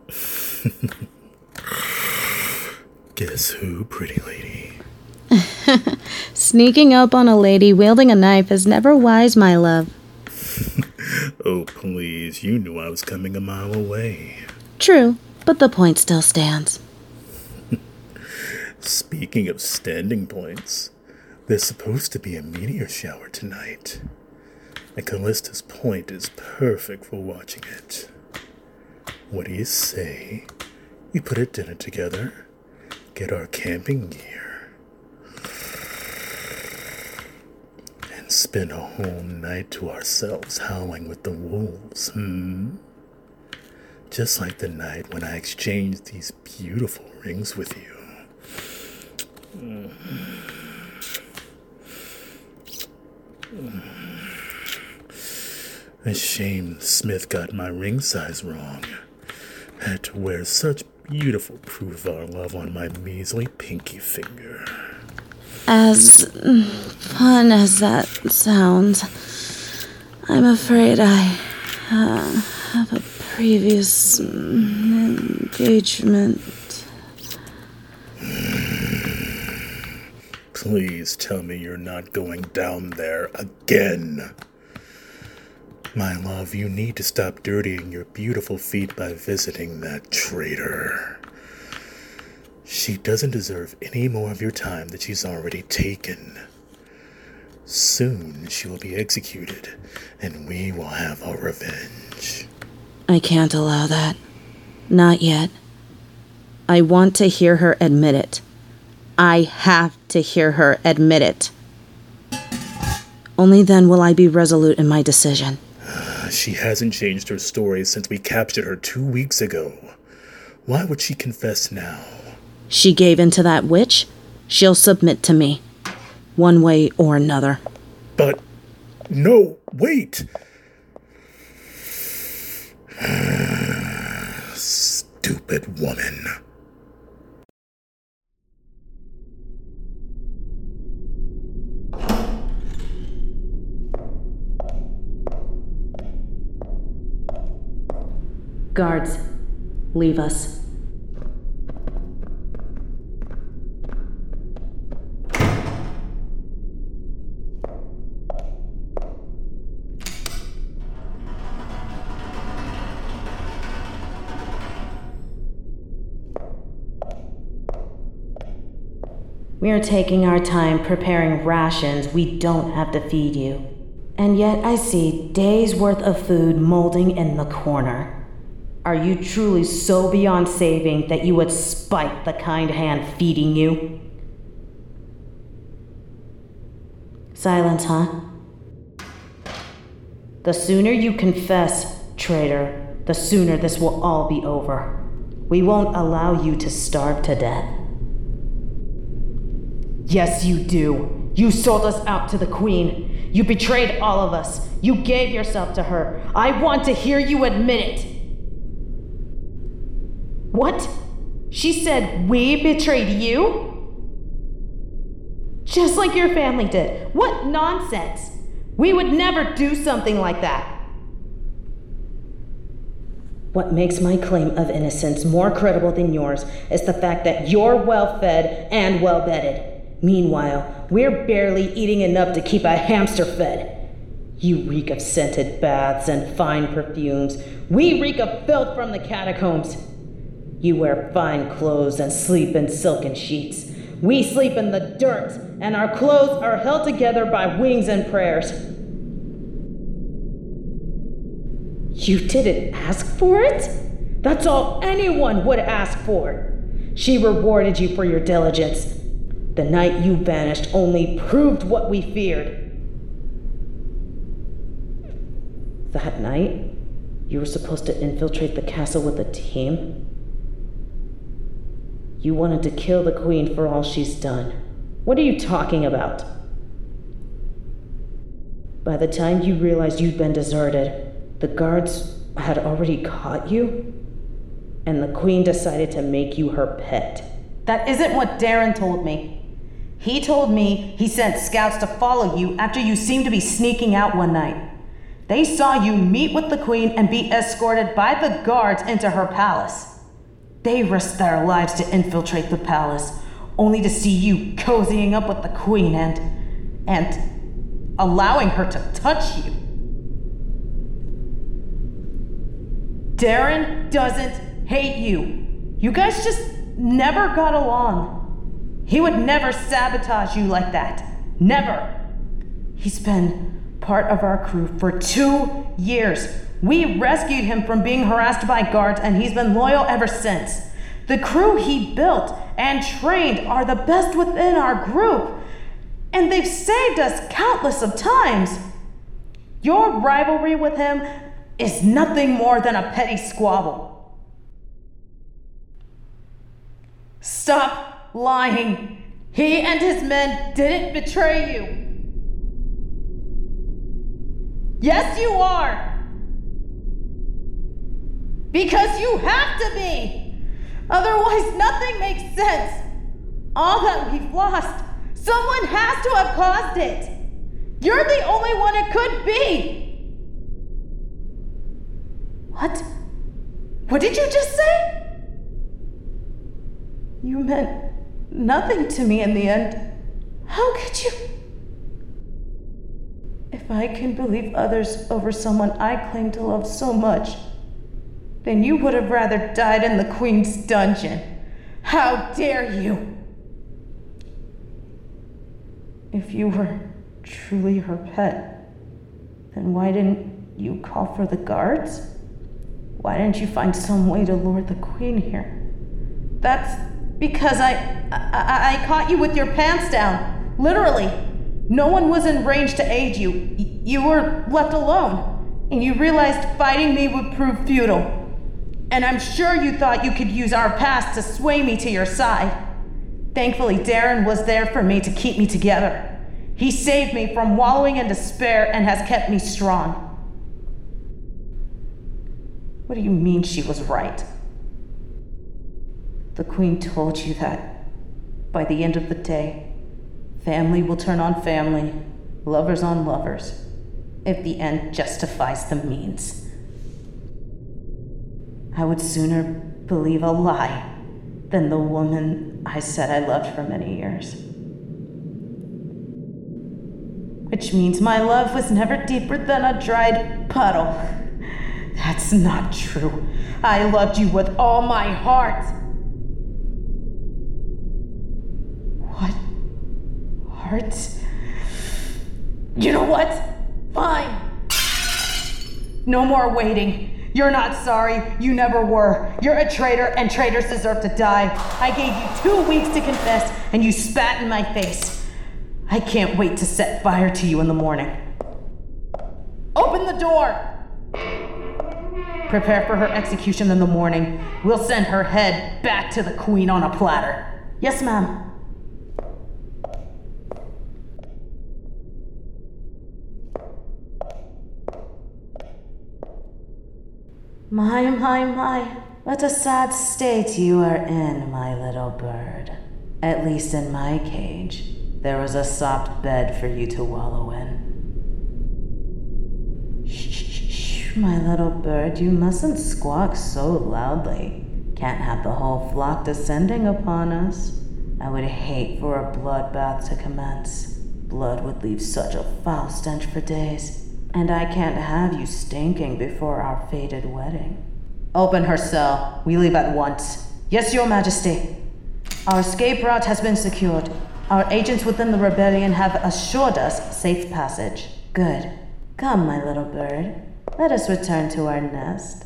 Guess who, pretty lady? Sneaking up on a lady wielding a knife is never wise, my love. Oh, please, you knew I was coming a mile away. True, but the point still stands. Speaking of standing points, there's supposed to be a meteor shower tonight. And Callista's Point is perfect for watching it. What do you say? We put a dinner together, get our camping gear, and spend a whole night to ourselves howling with the wolves, Just like the night when I exchanged these beautiful rings with you. A shame Smith got my ring size wrong. Had to wear such beautiful proof of our love on my measly pinky finger. As fun as that sounds, I'm afraid I have a previous engagement. Please tell me you're not going down there again. My love, you need to stop dirtying your beautiful feet by visiting that traitor. She doesn't deserve any more of your time that she's already taken. Soon she will be executed, and we will have our revenge. I can't allow that. Not yet. I want to hear her admit it. I have to hear her admit it. Only then will I be resolute in my decision. She hasn't changed her story since we captured her 2 weeks ago. Why would she confess now? She gave in to that witch. She'll submit to me. One way or another. But, no, wait! Stupid woman. Guards, leave us. We are taking our time preparing rations we don't have to feed you. And yet I see days' worth of food molding in the corner. Are you truly so beyond saving that you would spite the kind hand feeding you? Silence, huh? The sooner you confess, traitor, the sooner this will all be over. We won't allow you to starve to death. Yes, you do. You sold us out to the Queen. You betrayed all of us. You gave yourself to her. I want to hear you admit it. What? She said we betrayed you? Just like your family did. What nonsense! We would never do something like that. What makes my claim of innocence more credible than yours is the fact that you're well-fed and well-bedded. Meanwhile, we're barely eating enough to keep a hamster fed. You reek of scented baths and fine perfumes. We reek of filth from the catacombs. You wear fine clothes and sleep in silken sheets. We sleep in the dirt, and our clothes are held together by wings and prayers. You didn't ask for it? That's all anyone would ask for. She rewarded you for your diligence. The night you vanished only proved what we feared. That night, you were supposed to infiltrate the castle with a team. You wanted to kill the Queen for all she's done. What are you talking about? By the time you realized you'd been deserted, the guards had already caught you, and the Queen decided to make you her pet. That isn't what Darren told me. He told me he sent scouts to follow you after you seemed to be sneaking out one night. They saw you meet with the Queen and be escorted by the guards into her palace. They risked their lives to infiltrate the palace, only to see you cozying up with the queen and allowing her to touch you. Darren doesn't hate you. You guys just never got along. He would never sabotage you like that. Never. He's been part of our crew for 2 years. We rescued him from being harassed by guards, and he's been loyal ever since. The crew he built and trained are the best within our group, and they've saved us countless of times. Your rivalry with him is nothing more than a petty squabble. Stop lying. He and his men didn't betray you. Yes, you are. Because you have to be. Otherwise, nothing makes sense. All that we've lost, someone has to have caused it. You're the only one it could be. What? What did you just say? You meant nothing to me in the end. How could you? If I can believe others over someone I claim to love so much, then you would have rather died in the Queen's dungeon. How dare you? If you were truly her pet, then why didn't you call for the guards? Why didn't you find some way to lure the Queen here? That's because I caught you with your pants down. Literally. No one was in range to aid you. You were left alone, and you realized fighting me would prove futile. And I'm sure you thought you could use our past to sway me to your side. Thankfully, Darren was there for me to keep me together. He saved me from wallowing in despair and has kept me strong. What do you mean she was right? The Queen told you that by the end of the day, family will turn on family, lovers on lovers, if the end justifies the means. I would sooner believe a lie than the woman I said I loved for many years. Which means my love was never deeper than a dried puddle. That's not true. I loved you with all my heart. What? Heart? You know what? Fine. No more waiting. You're not sorry. You never were. You're a traitor, and traitors deserve to die. I gave you 2 weeks to confess, and you spat in my face. I can't wait to set fire to you in the morning. Open the door! Prepare for her execution in the morning. We'll send her head back to the Queen on a platter. Yes, ma'am. My, what a sad state you are in, my little bird. At least in my cage, there was a soft bed for you to wallow in. Shh, my little bird, you mustn't squawk so loudly. Can't have the whole flock descending upon us. I would hate for a bloodbath to commence. Blood would leave such a foul stench for days. And I can't have you stinking before our fated wedding. Open her cell. We leave at once. Yes, Your Majesty. Our escape route has been secured. Our agents within the rebellion have assured us safe passage. Good. Come, my little bird. Let us return to our nest.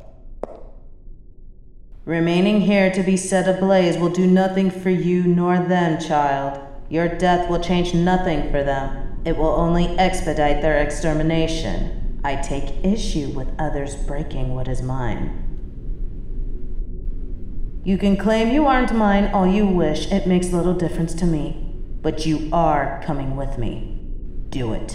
Remaining here to be set ablaze will do nothing for you nor them, child. Your death will change nothing for them. It will only expedite their extermination. I take issue with others breaking what is mine. You can claim you aren't mine all you wish. It makes little difference to me. But you are coming with me. Do it.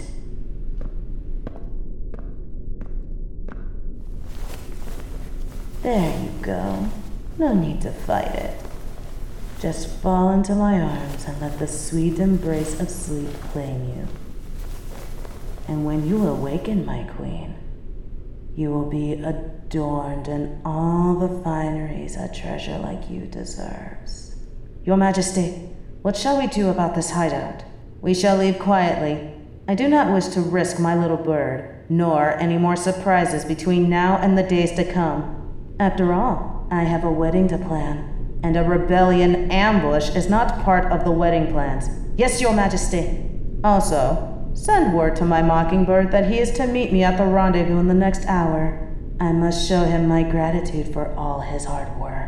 There you go. No need to fight it. Just fall into my arms and let the sweet embrace of sleep claim you. And when you awaken, my queen, you will be adorned in all the fineries a treasure like you deserves. Your Majesty, what shall we do about this hideout? We shall leave quietly. I do not wish to risk my little bird, nor any more surprises between now and the days to come. After all, I have a wedding to plan, and a rebellion ambush is not part of the wedding plans. Yes, Your Majesty. Also, send word to my mockingbird that he is to meet me at the rendezvous in the next hour. I must show him my gratitude for all his hard work.